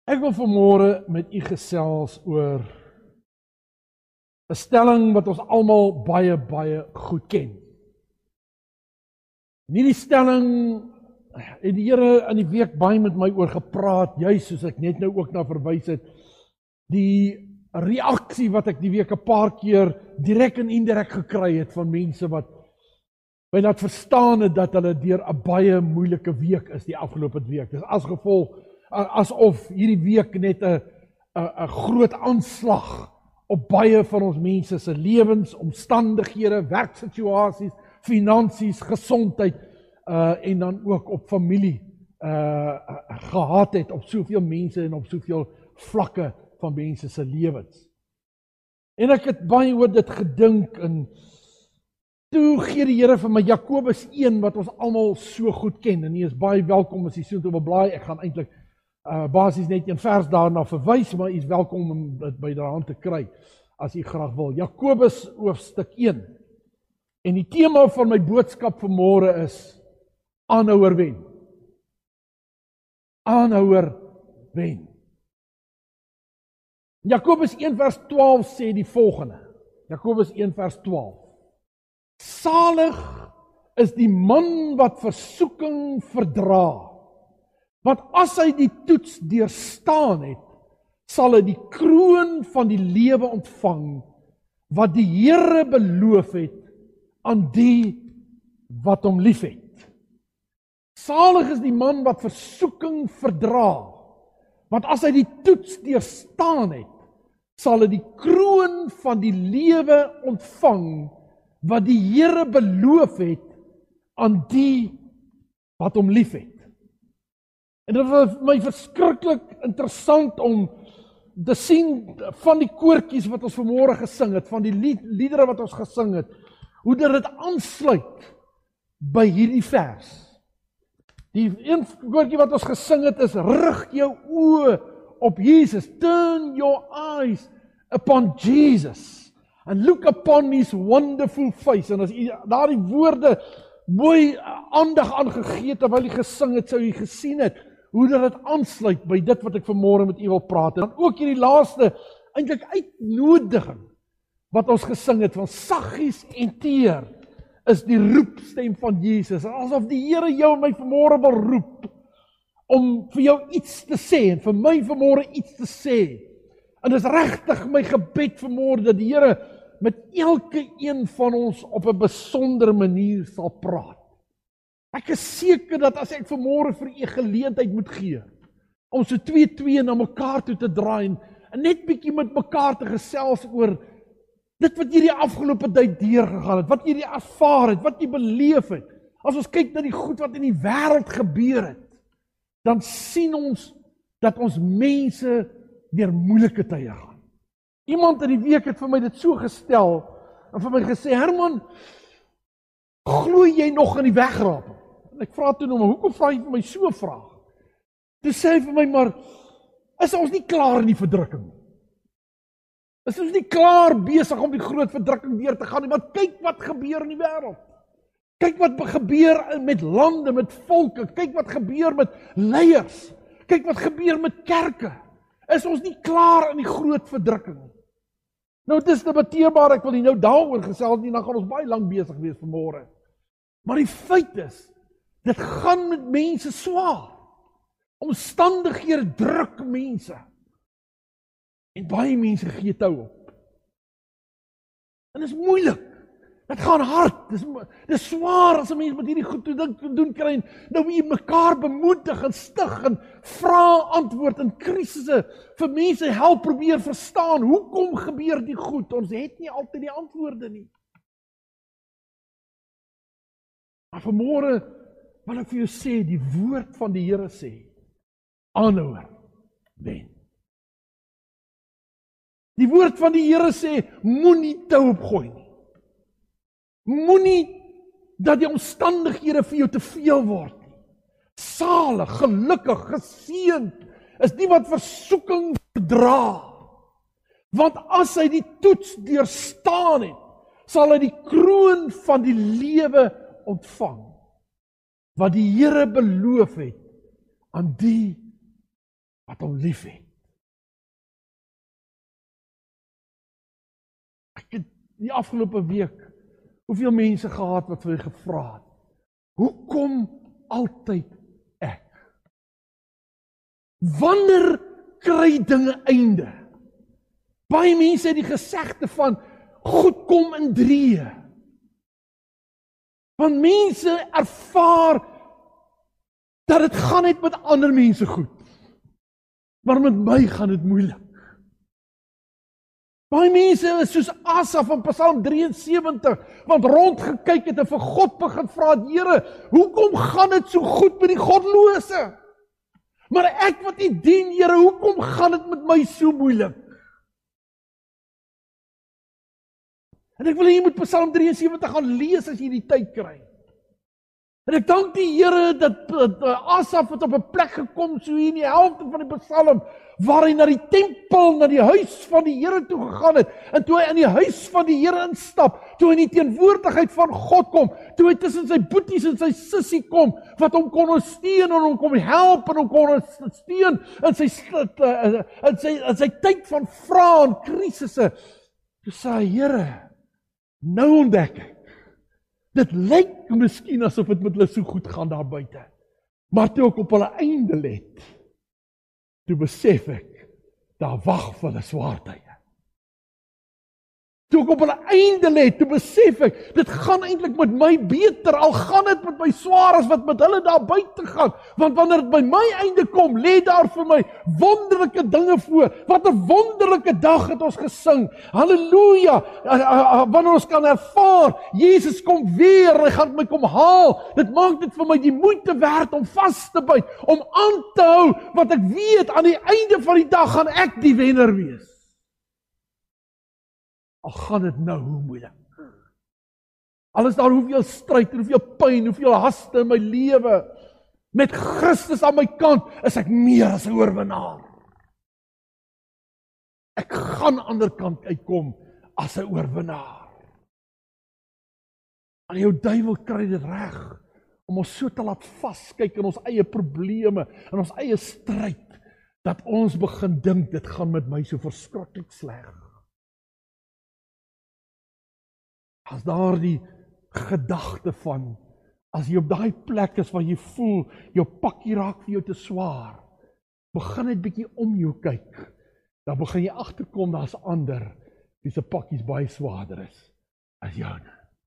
Ek wil vanmôre met u gesels oor 'n stelling wat ons almal baie goed ken. Nie die stelling het die Here in die week baie met my oor gepraat, juis soos ek net nou ook na verwys het. Die reaksie wat ek die week 'n paar keer direk en indirek gekry het van mense wat my laat verstaan het dat hulle deur 'n baie moeilike week is die afgelope week. Dis as gevolg asof hierdie week net 'n groot aanslag op baie van ons mense se lewens, omstandighede, werksituasies, finansies, gesondheid en dan ook op familie gehad het op soveel mense en op soveel vlakke van mense se lewens. En ek het baie oor dit gedink en toe gee die Here vir my Jakobus 1 wat ons almal so goed ken en hy is baie welkom as jy so toe wil blaai. Ek gaan eintlik basies net een vers daarna verwys, maar jy is welkom om dit by daaraan te kry as jy graag wil. Jakobus hoofstuk 1. En die tema van my boodskap vanmôre is aanhouer wen. Aanhouer wen. Jakobus 1 vers 12 sê die volgende. Jakobus 1 vers 12. Salig is die man wat versoeking verdra. Want as hy die toets deurstaan het, sal hy die kroon van die lewe ontvang wat die Here beloof het aan die wat hom liefhet. Salig is die man wat versoeking verdra. Want as hy die toets deurstaan het, sal hy die kroon van die lewe ontvang wat die Here beloof het aan die wat hom liefhet. En dit was my verskriklik interessant om te sien van die koortjies wat ons vanmôre gesing het, van die liedere wat ons gesing het, hoe dit aansluit by hierdie vers. Die een koortjie wat ons gesing het is, rig jou oë op Jesus, turn your eyes upon Jesus, and look upon his wonderful face. En as jy daardie woorde mooi aandag aangegee het terwyl jy gesing het, sou jy gesien het, hoe dit aansluit by dit wat ek vanmôre met u wil praat. En ook hierdie laaste, eintlik uitnodiging, wat ons gesing het, van saggies en teer, is die roepstem van Jesus. Asof die Here jou en my vanmôre wil roep, om vir jou iets te sê, en vir my vanmôre iets te sê. En dis regtig my gebed vanmôre, dat die Here met elke een van ons op 'n besondere manier sal praat. Ek is seker dat as ek vanmôre vir u geleentheid moet gee, om so 2 na mekaar toe te draai, en net bietjie met mekaar te gesels oor dit wat jy die afgelope tyd deurgegaan het, wat jy ervaar het, wat jy beleef het. As ons kyk na die goed wat in die wêreld gebeur het, dan sien ons dat ons mense deur moeilike tye gaan. Iemand in die week het vir my dit so gestel, en vir my gesê, Herman, glo jy nog in die wegraping? En ek vra toe nou, maar hoekom vra jy vir my so 'n vraag? Toe sê hy vir my, maar is ons nie klaar in die verdrukking? Is ons nie klaar besig om die groot verdrukking deur te gaan nie? Maar kyk wat gebeur in die wêreld. Kyk wat gebeur met lande, met volke. Kyk wat gebeur met leiers. Kyk wat gebeur met kerke. Is ons nie klaar in die groot verdrukking nie? Nou, dit is debatteerbaar, ek wil nie nou daaroor gesels nie, dan gaan ons baie lank besig wees vanmôre. Maar die feit is, dit gaan met mense swaar. Omstandighede druk mense. En baie mense gee tou op. En dit is moeilik. Dit gaan hard. Dit is swaar as 'n mens met hierdie goed te doen kry. Nou moet jy mekaar bemoedig en stig en vra antwoord in krisisse vir mense help probeer verstaan. Hoekom gebeur die goed? Ons het nie altyd die antwoorde nie. Maar vanmôre wil ek vir jou sê, die woord van die Here sê, aanhouer wen. Die woord van die Here sê, moenie tou opgooi nie. Moenie dat die omstandighede vir jou te veel word nie. Salig, gelukkig, geseënd is die wat versoeking verdra. Want as hy die toets deurstaan het, sal hy die kroon van die lewe ontvang, wat die Here beloof het aan die wat hom liefhet. Ek het die afgelope week hoeveel mense gehad wat vir my gevra het, hoekom altyd ek? Wanneer kry dinge einde? Baie mense het die gesegde van, goed kom in drieë. Want mense ervaar, dat het gaan net met ander mense goed. Maar met my gaan dit moeilik. Baie mense is soos Asaf van Psalm 73, want rondgekyk het en vir God begin vra, Here, hoekom gaan dit so goed met die godlose? Maar ek wat U dien, Here, hoekom gaan dit met my so moeilik? En ek wil hê jy moet Psalm 73 gaan lees as jy die tyd kry. En ek dank die Here dat Asaf het op 'n plek gekom, so hier in die helfte van die Psalm, waar hy na die tempel, na die huis van die Here toe gegaan het, en toe hy in die huis van die Here instap, toe hy in die teenwoordigheid van God kom, toe hy tussen sy boeties en sy sussie kom, wat hom kon ondersteun en hom kon help en hom kon ondersteun in sy tyd van vrae en krisisse, toe sê hy, Here, nou ontdek ek, dit lyk miskien asof dit met hulle so goed gaan daar buite. Maar toe ek op hulle einde let, toe besef ek, daar wag vir hulle swaar tye. Toe ek op hulle einde let, toe besef ek, dit gaan eintlik met my beter, al gaan dit met my swaar as wat met hulle daar buite gaan. Want wanneer dit by my einde kom, lê daar vir my wonderlike dinge voor. Wat 'n wonderlike dag het ons gesing. Halleluja! Wanneer ons kan ervaar, Jesus kom weer, hy gaan my kom haal. Dit maak dit vir my die moeite werd om vas te byt, om aan te hou, want ek weet, aan die einde van die dag gaan ek die wenner wees. Al gaan dit nou hoe moeilik. Al is daar hoeveel stryd, hoeveel pyn, hoeveel haste in my lewe, met Christus aan my kant, is ek meer as 'n oorwinnaar. Ek gaan aan die ander kant uitkom as 'n oorwinnaar. En jou duiwel kry dit reg, om ons so te laat vaskyk in ons eie probleme, in ons eie stryd, dat ons begin dink, dit gaan met my so verskriklik sleg. As daar die gedagte van, as jy op daai plek is waar jy voel, jou pakkie raak vir jou te swaar, begin net bietjie om jou kyk, dan begin jy agterkom, daar's ander, wie se pakkies baie swaarder is as joune.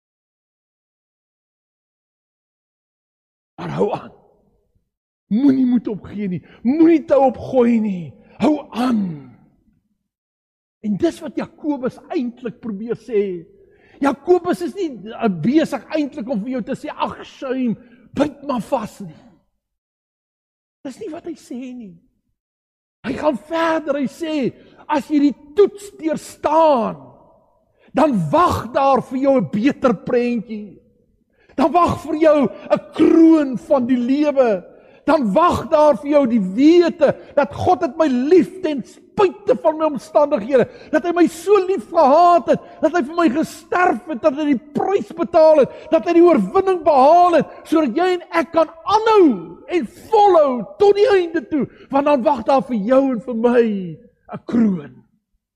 Maar hou aan, moenie moed opgee nie, moenie tou opgooi nie, hou aan. En dis wat Jakobus eintlik probeer sê. Jakobus is nie besig eintlik om vir jou te sê, ag shame, byt maar vas nie. Dis nie wat hy sê nie. Hy gaan verder, hy sê, as jy die toets deurstaan, dan wag daar vir jou 'n beter prentjie. Dan wag vir jou 'n kroon van die lewe. Dan wag daar vir jou die wete, dat God het my lief ten spyte van my omstandighede, dat hy my so lief gehad het, dat hy vir my gesterf het, dat hy die prys betaal het, dat hy die oorwinning behaal het, sodat jy en ek kan aanhou en volhou tot die einde toe, want dan wag daar vir jou en vir my 'n kroon.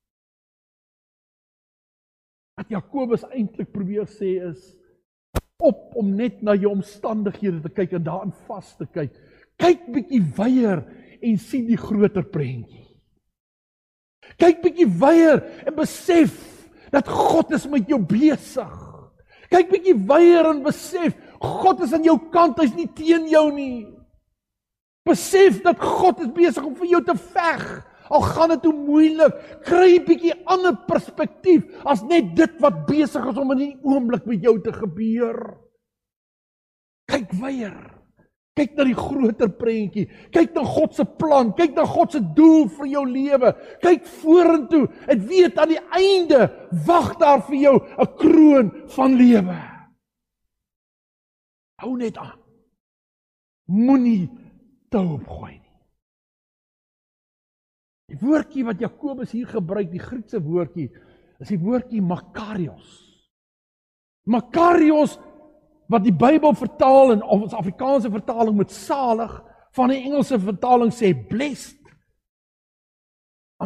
Wat Jakobus eintlik probeer sê is, op om net na jou omstandighede te kyk en daarin vas te kyk. Kyk bietjie wyeer en sien die groter prentjie. Kyk bietjie wyeer en besef dat God is met jou besig. Kyk bietjie wyeer en besef, God is aan jou kant, hy's nie teen jou nie. Besef dat God is besig om vir jou te veg, al gaan dit hoe moeilik. Kry 'n bietjie ander perspektief as net dit wat besig is om in die oomblik met jou te gebeur. Kyk wyeer. Kyk na die groter prentjie. Kyk na God se plan. Kyk na God se doel vir jou lewe. Kyk vorentoe en weet aan die einde wag daar vir jou 'n kroon van lewe. Hou net aan. Moenie tou opgooi nie. Die woordjie wat Jakobus hier gebruik, die Griekse woordjie, is die woordjie makarios. Makarios, wat die Bybel vertaal in ons Afrikaanse vertaling met salig, van die Engelse vertaling sê blessed,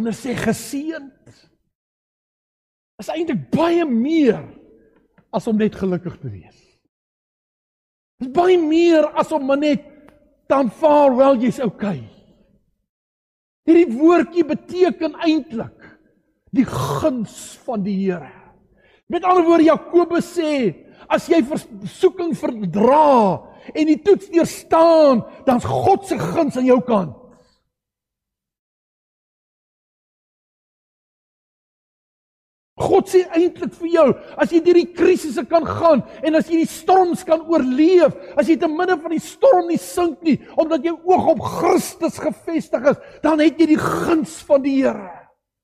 Ander sê geseënd. Is eintlik baie meer as om net gelukkig te wees. Dis baie meer as om maar net te aanvaar, wel, jy's okay. Hierdie woordjie beteken eintlik die guns van die Here. Met ander woorde, Jakobus sê, as jy versoeking verdra en die toets deurstaan, dan is God se guns aan jou kant. God sê eintlik vir jou, as jy deur die krisisse kan gaan, en as jy die storms kan oorleef, as jy te midde van die storm nie sink nie, omdat jou oog op Christus gefestig is, dan het jy die guns van die Here.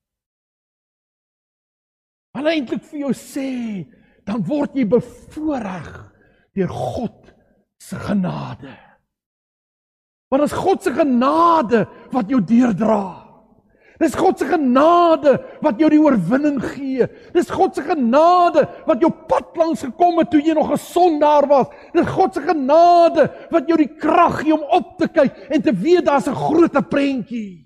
Hulle eintlik vir jou sê, dan word jy bevoorreg deur God se genade. Want dit is God se genade wat jou deurdra. Dis God se genade wat jou die oorwinning gee. Dis God se genade wat jou pad langs gekom het toe jy nog 'n sondaar was. Dis God se genade wat jou die krag gee om op te kyk en te weet daar's 'n groter prentjie.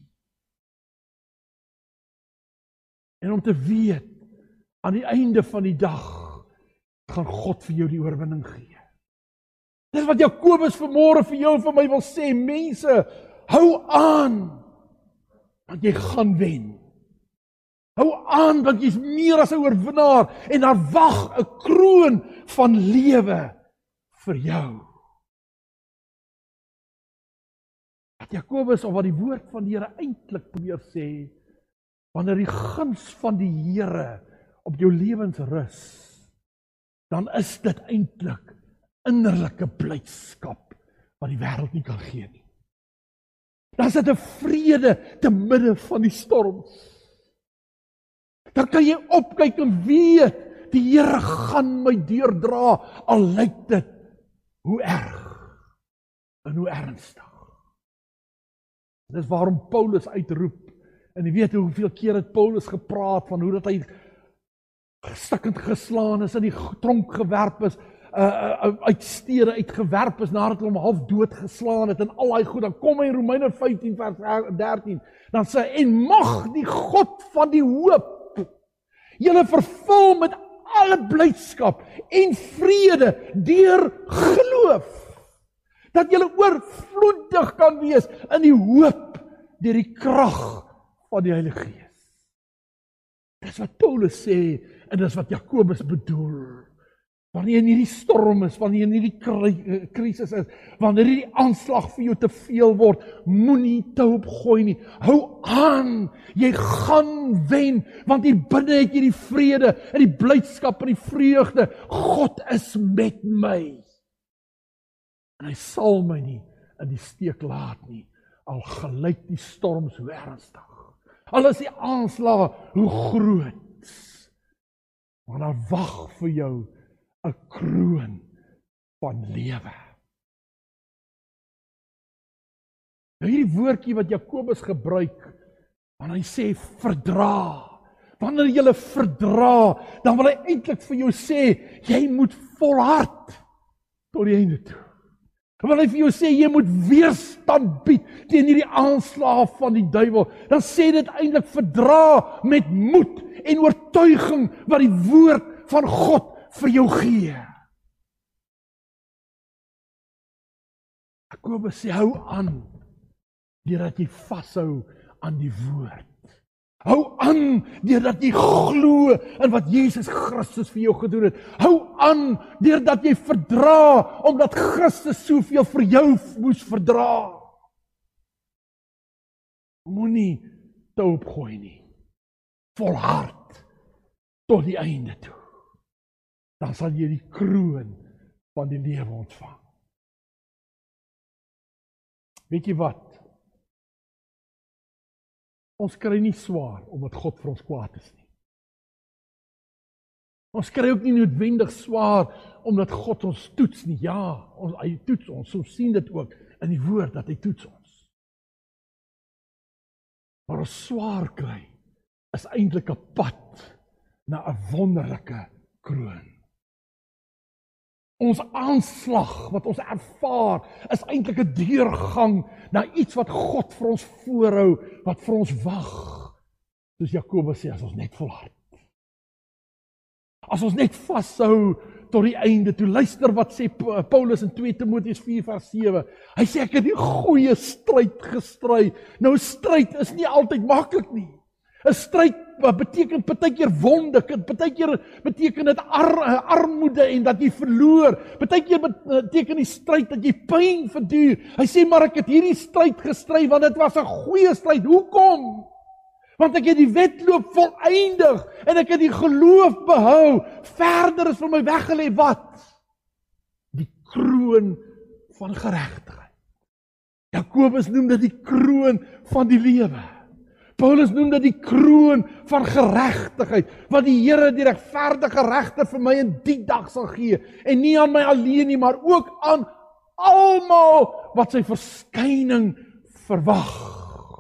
En om te weet, aan die einde van die dag, gaan God vir jou die oorwinning gee. Dis wat Jakobus vanmôre vir jou en vir my wil sê, mense, hou aan, want jy gaan wen. Hou aan, want jy's meer as 'n oorwinnaar, en daar wag 'n kroon van lewe vir jou. Wat Jakobus, of wat die woord van die Here eintlik probeer sê, wanneer die guns van die Here op jou lewens rus, dan is dit eintlik innerlike blydskap wat die wêreld nie kan gee nie. Dan is dit 'n vrede te midde van die storms. Dan kan jy opkyk en weet, die Here gaan my deurdra, al lyk dit hoe erg en hoe ernstig. Dis waarom Paulus uitroep, en jy weet hoeveel keer het Paulus gepraat van hoe dat hy stikkend geslaan is, in die tronk gewerp is, uit stede uitgewerp is, nadat hulle hom half dood geslaan het, en al daai goed, dan kom hy in Romeine 15 vers 13, dan sê hy, en mag die God van die hoop julle vervul met alle blydskap en vrede deur geloof, dat julle oorvloedig kan wees in die hoop deur die krag van die Heilige Gees. Dis wat Paulus sê, en dis wat Jakobus bedoel. Wanneer jy in hierdie storm is, wanneer jy in hierdie krisis is, wanneer hierdie aanslag vir jou te veel word, moenie te opgooi nie. Hou aan, jy gaan wen, want hier binne het jy die vrede, en die blydskap en die vreugde. God is met my. En hy sal my nie in die steek laat nie, al gelyk die storms hoe ernstig. Al is die aanslag hoe groot, maar daar wag vir jou 'n kroon van lewe. Nou hierdie woordjie wat Jakobus gebruik, wanneer hy sê verdra, wanneer jy verdra, dan wil hy eintlik vir jou sê, jy moet volhard tot die einde toe. Wil hy vir jou sê, jy moet weerstand bied teen hierdie aanslae van die duiwel, dan sê dit eintlik verdra met moed en oortuiging wat die woord van God vir jou gee. Jakobus sê, hou aan, deurdat jy vashou aan die woord. Hou aan, deurdat jy glo in wat Jesus Christus vir jou gedoen het. Hou aan, deurdat jy verdra, omdat Christus soveel vir jou moes verdra. Moenie te opgooi nie. Volhard tot die einde toe. Dan sal jy die kroon van die lewe ontvang. Weet jy wat? Ons kry nie swaar omdat God vir ons kwaad is nie. Ons kry ook nie noodwendig swaar omdat God ons toets nie. Ja, hy toets ons. Ons sien dit ook in die woord dat hy toets ons. Maar ons swaar kry is eintlik 'n pad na 'n wonderlike kroon. Ons aanslag wat ons ervaar is eintlik 'n deurgang na iets wat God vir ons voorhou, wat vir ons wag Soos Jakobus sê, as ons net volhard. As ons net vashou tot die einde toe. Luister wat sê Paulus in 2 Timoteus 4 vers 7. Hy sê ek het die goeie stryd gestry. Nou stryd is nie altyd maklik nie. 'n Stryd beteken partykeer wonde, partykeer beteken dit armoede en dat jy verloor. Partykeer beteken die stryd dat jy pyn verduur. Hy sê maar ek het hierdie stryd gestry want dit was 'n goeie stryd. Hoekom? Want ek het die wedloop voleindig en ek het die geloof behou. Verder is van my weggelê wat? Die kroon van geregtigheid. Jakobus noem dit die kroon van die lewe. Paulus noem dit die kroon van geregtigheid, wat die Here die regverdige regter vir my in die dag sal gee. En nie aan my alleen nie, maar ook aan almal wat sy verskyning verwag.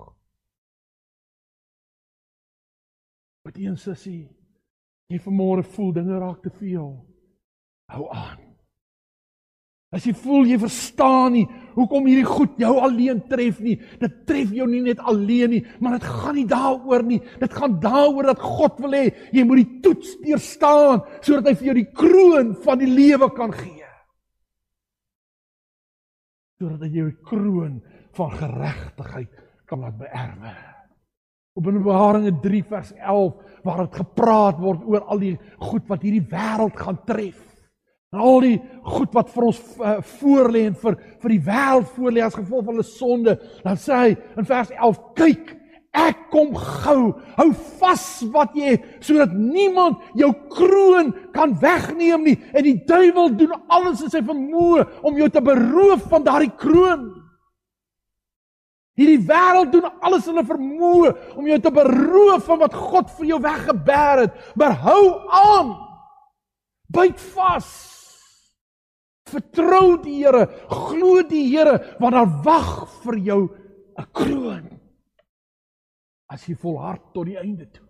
Wat een sussie, jy vanmôre voel, dinge raak te veel. Hou aan. As jy voel, jy verstaan nie, hoekom hierdie goed jou alleen tref nie, dit tref jou nie net alleen nie, maar dit gaan nie daaroor nie, dit gaan daaroor dat God wil hê, jy moet die toets deurstaan, sodat hy vir jou die kroon van die lewe kan gee. Sodat hy jou die kroon van geregtigheid kan laat beerwe. Op Openbaring 3 vers 11, waar het gepraat word oor al die goed wat hierdie wêreld gaan tref. En al die goed wat vir ons voorlê en vir die wêreld voorlê as gevolg van hulle sonde, dan sê hy in vers 11, kyk, ek kom gou, hou vas wat jy het, sodat niemand jou kroon kan wegneem nie, en die duiwel doen alles in sy vermoë om jou te beroof van daardie kroon. Hierdie wêreld doen alles in hulle vermoë om jou te beroof van wat God vir jou weggeberg het. Maar hou aan. Byt vas. Vertrou die Here, glo die Here, want daar wag vir jou 'n kroon. As jy volhard tot die einde toe.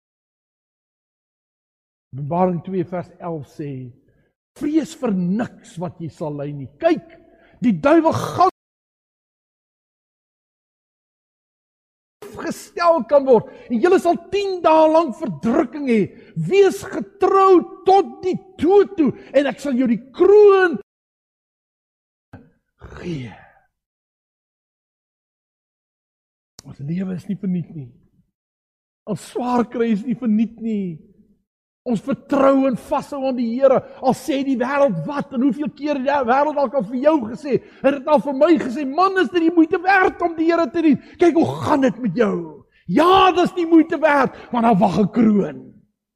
Openbaring 2 vers 11 sê, vrees vir niks wat jy sal ly nie. Kyk, die duiwel gaan gestel kan word, en julle sal 10 dae lang verdrukking hê. Wees getrou tot die dood toe, en ek sal jou die kroon gee. Ons lewe is nie verniet nie. Ons swaar kry is nie verniet nie. Ons vertrou en vashou aan die Here, al sê die wêreld wat, en hoeveel keer die wêreld al kan vir jou gesê, en het al vir my gesê, man, is dit die moeite werd om die Here te dien? Kyk, hoe gaan dit met jou? Ja, dis die moeite werd, maar daar wag 'n kroon.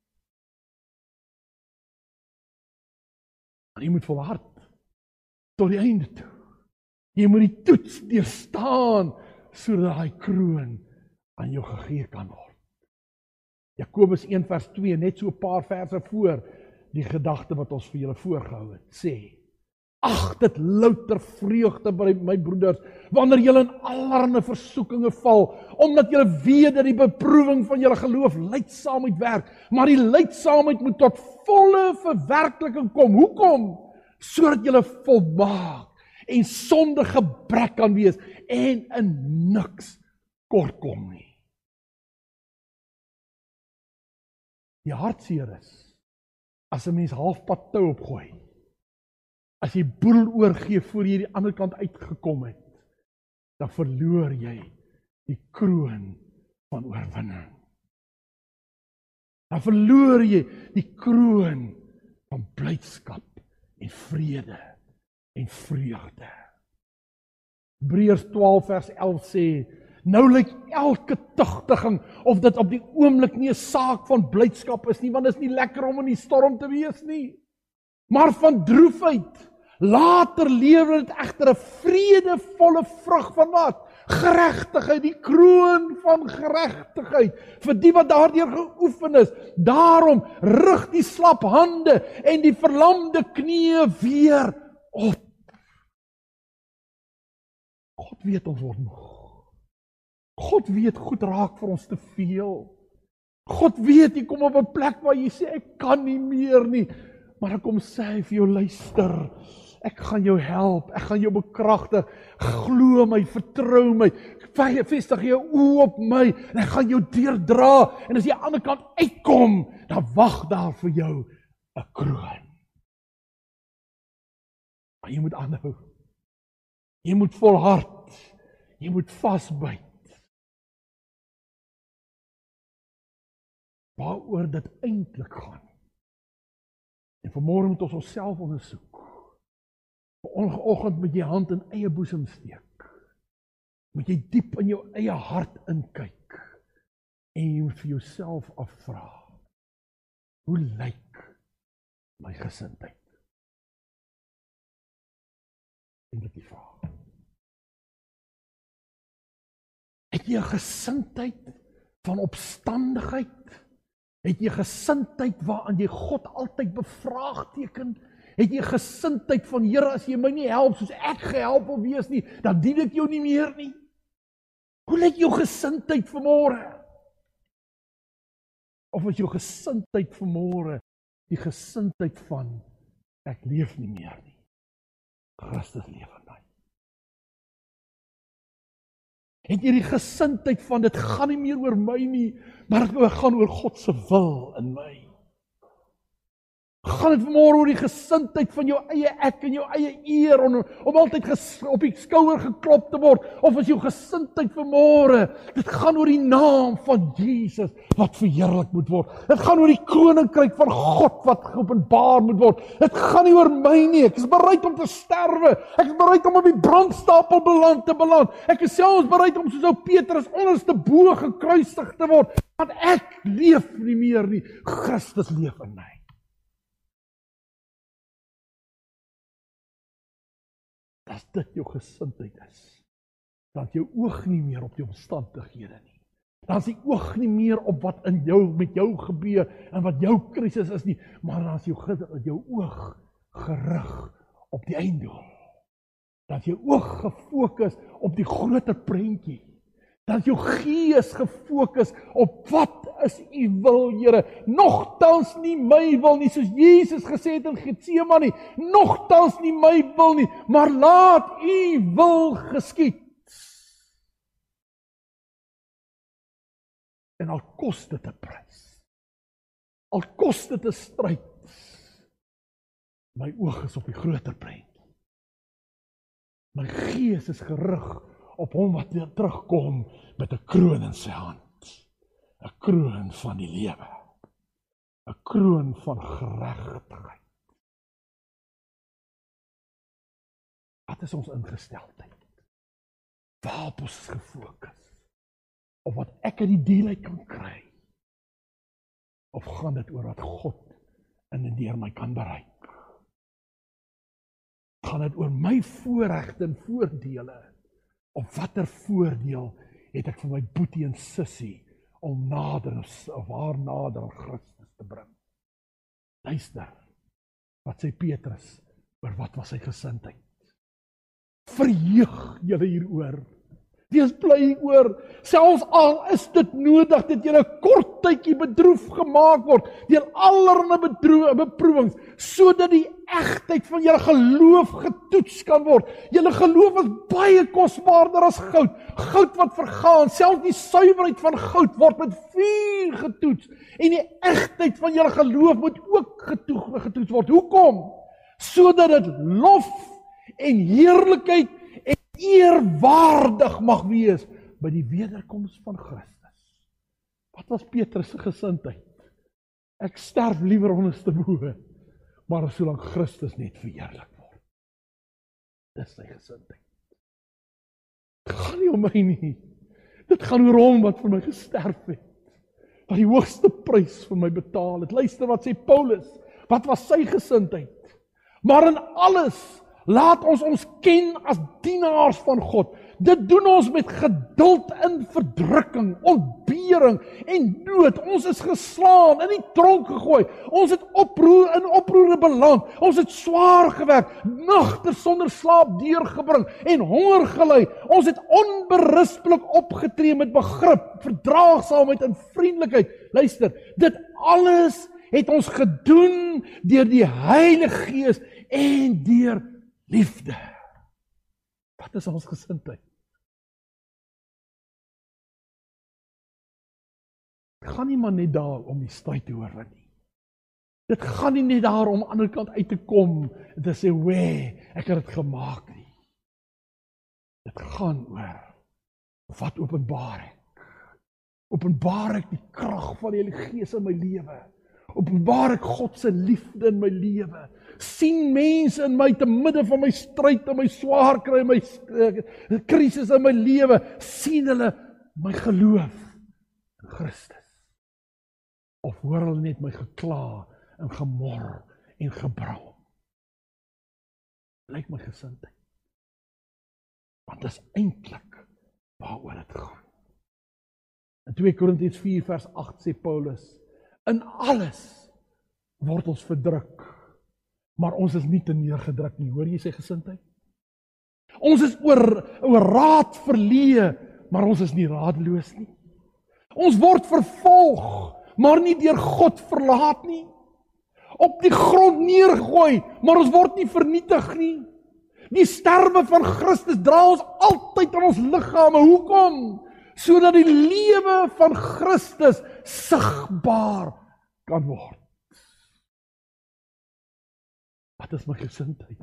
Maar jy moet volhard, tot die einde toe. Jy moet die toets deurstaan, sodat die kroon aan jou gegee kan word. Jakobus 1 vers 2, net so 'n paar verse voor, die gedagte wat ons vir julle voorgehou het, sê, ag, dit louter vreugde by my broeders, wanneer julle in allerlei versoekinge val, omdat julle weet dat die beproewing van julle geloof lydsaamheid werk, maar die lydsaamheid moet tot volle verwerkliking kom. Hoekom? Sodat julle volmaak en sonder gebrek kan wees, en in niks kort kom nie. Die hartseer is, as 'n mens halfpad tou opgooi, as jy boel oorgee voor jy die ander kant uitgekom het, dan verloor jy die kroon van oorwinning. Dan verloor jy die kroon van blydskap en vrede en vreugde. Hebreërs 12 vers 11 sê, nou lyk elke tugtiging of dit op die oomblik nie 'n saak van blydskap is nie, want dit is nie lekker om in die storm te wees nie, maar van droefheid. Later lewer dit egter 'n vredevolle vrug van wat? Geregtigheid, die kroon van geregtigheid, vir die wat daardeur geoefen is. Daarom rig die slap hande en die verlamde knieë weer op. God weet ons word moeg. God weet goed raak vir ons te veel. God weet jy kom op 'n plek waar jy sê ek kan nie meer nie, maar dan kom sê hy vir jou, luister, ek gaan jou help, ek gaan jou bekragtig, glo my, vertrou my, vestig jou oë op my, en ek gaan jou deurdra, en as jy aan die ander kant uitkom, dan wag daar vir jou 'n kroon. Maar jy moet aanhou. Jy moet volhard. Jy moet vasbyt. Waaroor dit eintlik gaan. En vanmôre moet ons onsself ondersoek. Vanoggend moet jy hand in eie boesem steek. Moet jy diep in jou eie hart inkyk. En jy moet vir jouself afvra. Hoe lyk my gesindheid? Eintlik die vraag. Het jy 'n gesindheid van opstandigheid? Het jy 'n gesindheid waaraan jy God altyd bevraagteken? Het jy 'n gesindheid van Here, as jy my nie help soos ek gehelp wil wees nie, dan dien ek jou nie meer nie? Hoe lyk jou gesindheid vanmôre? Of is jou gesindheid vanmôre die gesindheid van ek leef nie meer nie, Christus leef in my? Het jy die gesindheid van dit gaan nie meer oor my nie, maar dit gaan oor God se wil in my? Gaan dit vanmôre oor die gesindheid van jou eie ek en jou eie eer om altyd op die skouer geklop te word? Of is jou gesindheid vanmôre, dit gaan oor die naam van Jesus wat verheerlik moet word. Dit gaan oor die koninkryk van God wat geopenbaar moet word. Dit gaan nie oor my nie. Ek is bereid om te sterwe. Ek is bereid om op die brandstapel te beland. Ek is selfs bereid om soos ou Petrus onderste bo gekruisig te word. Want ek leef nie meer nie. Christus leef in my. As dit jou gesindheid is, dan is jou oog nie meer op die omstandighede nie. Dan is die oog nie meer op wat met jou gebeur en wat jou krisis is nie, maar dan is jou oog gerig op die einddoel. Dan is jou oog gefokus op die groter prentjie. Dan is jou gees gefokus op wat is u wil, Here. Nogtans nie my wil nie, soos Jesus gesê het in Getsemane, nogtans nie my wil nie, maar laat u wil geskied. En al kos dit 'n prys, al kos dit 'n stryd, my oog is op die groter prentjie. My gees is gerig op hom wat weer terugkom met 'n kroon in sy hand. 'n kroon van die lewe. 'n kroon van geregtigheid. Wat is ons ingesteldheid? Waarop ons gefokus? Of wat ek uit die deel uit kan kry? Of gaan dit oor wat God in en deur my kan bereik? Gaan dit oor my voorregte en voordele? Of watter voordeel het ek vir my boetie en sussie om nader of haar nader aan Christus te bring? Luister, wat sê Petrus oor wat was sy gesindheid? Verheug julle hieroor. Wees bly oor, selfs al is dit nodig dat julle 'n kort tydjie bedroef gemaak word deur allerlei beproewings, sodat die egtheid van julle geloof getoets kan word. Julle geloof is baie kosbaarder as goud. Goud wat vergaan, selfs die suiwerheid van goud word met vuur getoets. En die egtheid van julle geloof moet ook getoets word. Hoekom? Sodat dit lof en heerlikheid en eerwaardig mag wees by die wederkoms van Christus. Wat was Petrus se gesindheid? Ek sterf liewer onderste bo, maar solank Christus net verheerlik word. Dis sy gesindheid. Dit gaan nie om my nie. Dit gaan oor hom wat vir my gesterf het. Wat die hoogste prys vir my betaal het. Luister wat sê Paulus. Wat was sy gesindheid? Maar in alles laat ons ken as dienaars van God. Dit doen ons met geduld in verdrukking, ontbering en nood. Ons is geslaan, in die tronk gegooi. Ons het in oproere beland. Ons het swaar gewerk, nagte sonder slaap deurgebring en honger gely. Ons het onberispelik opgetree met begrip, verdraagsaamheid en vriendelikheid. Luister, dit alles het ons gedoen deur die Heilige Gees en deur liefde. Wat is ons gesindheid? Dit gaan nie maar net daar om die stryd te oorwin nie. Dit gaan nie net daar om aan die ander kant uit te kom en te sê, ek het dit gemaak nie. Dit gaan oor, wat openbaar ek? Openbaar ek die krag van die Heilige Gees in my lewe? Openbaar ek God se liefde in my lewe? Sien mense in my te midde van my stryd en my swaar kry, my krisis in my lewe, sien hulle my geloof in Christus? Of hoor hulle net my gekla en gemor en gebrul? Lyk my gesindheid. Want dit is eintlik waaroor dit gaan. In 2 Korintiërs 4 vers 8 sê Paulus, in alles word ons verdruk, maar ons is nie te neergedruk nie. Hoor jy sy gesindheid? Ons is oor raad verleë, maar ons is nie radeloos nie. Ons word vervolg, maar nie deur God verlaat nie. Op die grond neergooi, maar ons word nie vernietig nie. Die sterwe van Christus dra ons altyd in ons liggame. Hoekom? Sodat die lewe van Christus sigbaar kan word. Wat is my gesindheid?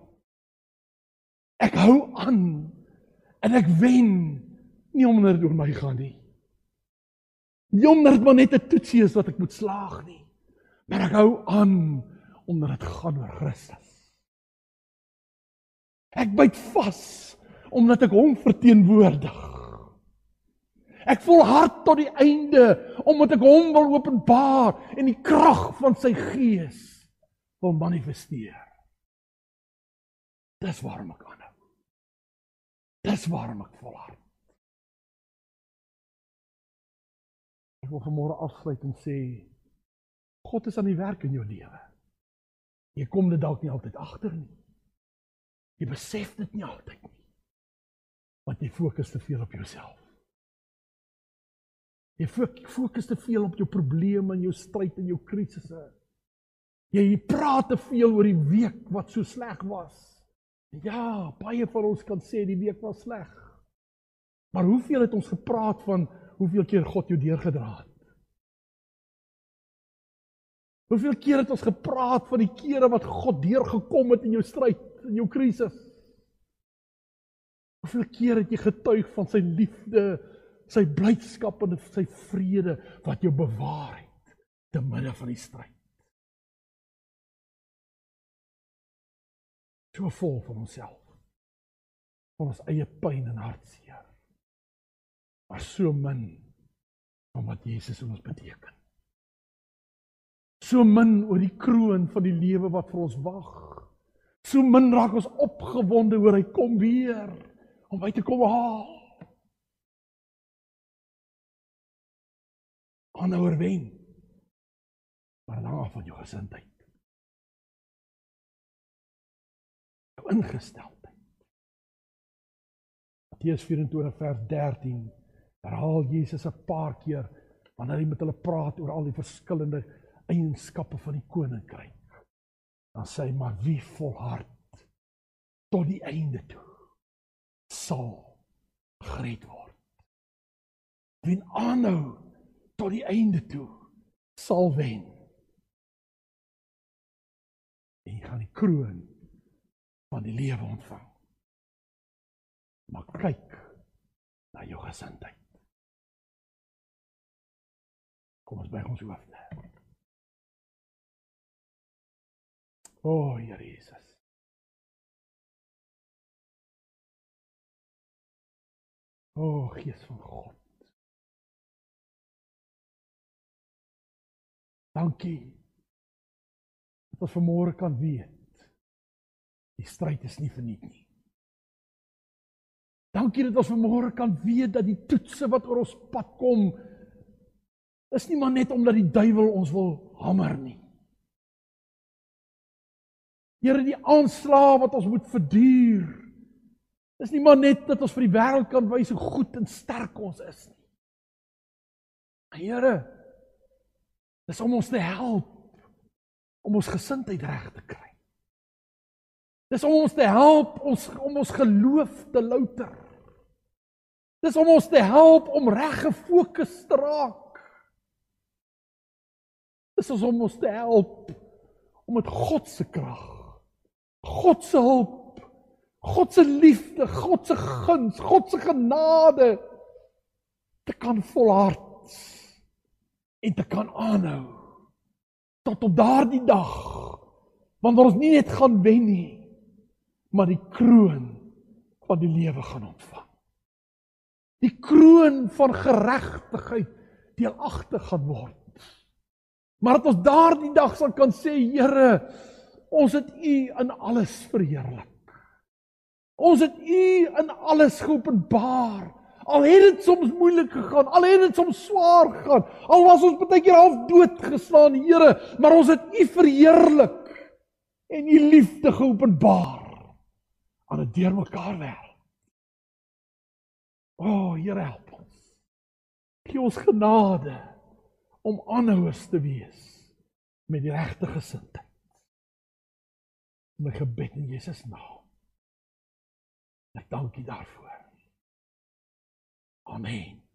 Ek hou aan en ek wen, nie omdat dit oor my gaan nie. Nie omdat dit maar net 'n toetsie is wat ek moet slaag nie. Maar ek hou aan omdat dit gaan oor Christus. Ek byt vas omdat ek hom verteenwoordig. Ek volhard tot die einde omdat ek hom wil openbaar en die krag van sy Gees wil manifesteer. Dis waarom ek aanhou. Dis waarom ek volhard. Ek wil vanmôre afsluit en sê, God is aan die werk in jou lewe. Jy kom dit dalk nie altyd agter nie. Jy besef dit nie altyd nie. Want jy fokus te veel op jouself. Jy fokus te veel op jou probleme en jou stryd en jou krisisse. Jy praat te veel oor die week wat so sleg was. Ja, baie van ons kan sê die week was sleg. Maar hoeveel het ons gepraat van hoeveel keer God jou deurgedra het? Hoeveel keer het ons gepraat van die kere wat God deurgekom het in jou stryd, in jou krisis? Hoeveel keer het jy getuig van sy liefde, sy blydskap en sy vrede wat jou bewaar het te midde van die stryd? So vol van onsself, van ons eie pyn en hartseer, maar so min van wat Jesus in ons beteken. So min oor die kroon van die lewe wat vir ons wag. So min raak ons opgewonde oor hy kom weer, om my te kom haal. Aanhou oorwen, maar hang af van jou gesindheid. Jou ingesteldheid. Matteus 24 vers 13 herhaal Jesus 'n paar keer wanneer hy met hulle praat oor al die verskillende eienskappe van die koninkryk. Dan sê hy, maar wie volhard tot die einde toe, sal gered word. Wie aanhou tot die einde toe, sal wen. En jy gaan die kroon van die lewe ontvang. Maar kyk na jou gesindheid. Kom ons buig ons hoofde. O, Here Jesus. O, Gees van God. Dankie dat ons vanmôre kan weet, die stryd is nie verniet nie. Dankie dat ons vanmôre kan weet dat die toetse wat oor ons pad kom, is nie maar net omdat die duiwel ons wil hamer nie. Here, die aanslae wat ons moet verduur, is nie maar net dat ons vir die wêreld kan wys hoe goed en sterk ons is nie. Here, dis om ons te help, om ons gesindheid reg te kry. Dis om ons te help, om ons geloof te louter. Dis om ons te help om reg gefokus te raak. is om ons te help om met God se krag, God se hulp, God se liefde, God se guns, God se genade te kan volhard en te kan aanhou tot op daardie dag, wanneer ons nie net gaan wen nie, maar die kroon van die lewe gaan ontvang. Die kroon van geregtigheid deelagtig gaan word. Maar dat ons daardie dag sal kan sê, Here, ons het U in alles verheerlik. Ons het U in alles geopenbaar. Al het dit soms moeilik gegaan, al het dit soms swaar gegaan, al was ons baie keer half dood geslaan, Here, maar ons het U verheerlik en U liefde geopenbaar aan 'n deurmekaar wêreld. O, Here, help ons. Gee ons genade om aanhouers te wees met die regte gesindheid. My gebed in Jesus naam. Ek dank U daarvoor. Amen.